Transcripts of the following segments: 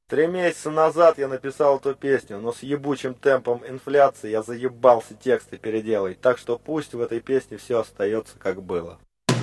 3 месяца назад я написал эту песню, но с ебучим темпом инфляции я заебался тексты переделать, так что пусть в этой песне все остается как было.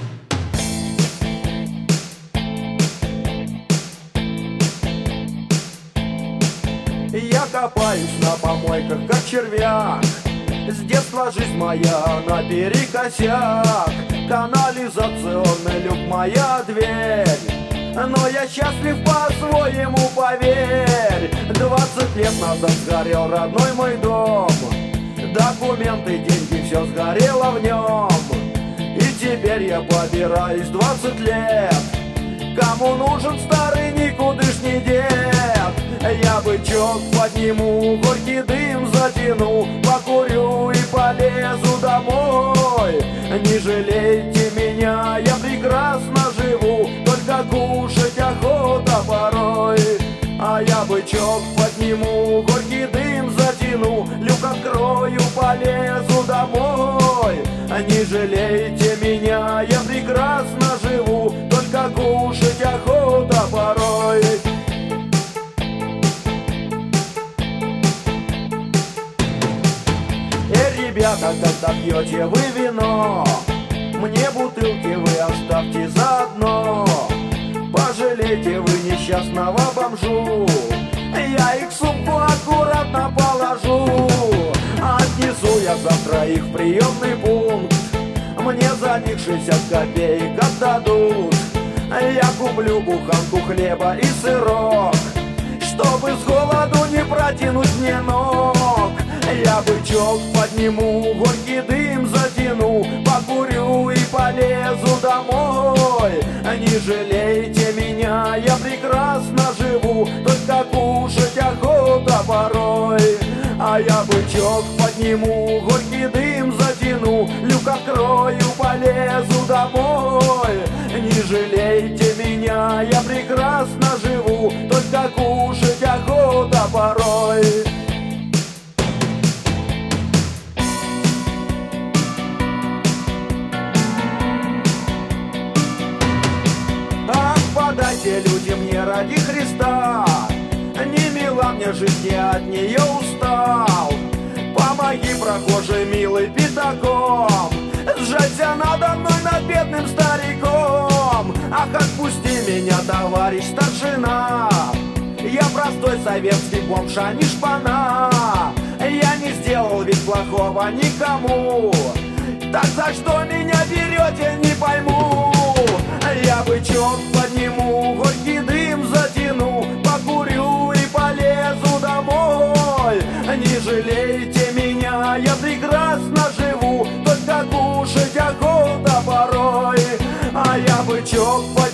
Я копаюсь на помойках, как червяк. С детства жизнь моя наперекосяк. Канализационный люк моя дверь. Но я счастлив по-своему, поверь. 20 лет назад сгорел родной мой дом. Документы, деньги, все сгорело в нем. И теперь я побираюсь 20 лет. Кому нужен старый никудышний дед? Я бычок подниму, горький дым затяну, покурю и полезу домой. Не жалейте меня, я прекрасно живу, только кушать охота порой. А я бычок подниму, горький дым затяну, люк открою, полезу домой. Не жалейте меня, я прекрасно живу, только кушать охота порой. Ребята, когда пьете вы вино, мне бутылки вы оставьте заодно. Пожалейте вы несчастного бомжу, я их в сумку аккуратно положу. Отнесу я завтра их в приемный пункт, мне за них 60 копеек отдадут. Я куплю буханку хлеба и сырок, чтобы с голоду не протянуть мне ног. Я бычок подниму, горький дым затяну, покурю и полезу домой. Не жалейте меня, я прекрасно живу, только кушать охота порой. А я бычок подниму, горький дым затяну, люк открою, полезу домой. Не жалейте меня, я прекрасно живу, только кушать охота порой. Подайте, люди, мне ради Христа, не мила мне жизнь, я от нее устал. Помоги, прохожий, милый, пятаком, сжалься надо мной, над бедным стариком. Ах, отпусти меня, товарищ старшина, я простой советский бомж, а не шпана. Я не сделал ведь плохого никому, так за что меня берете, не пойму. Я бычок подниму, горький дым затяну, покурю и полезу домой. Не жалейте меня, я прекрасно живу, только кушать охота порой. А я бычок подниму,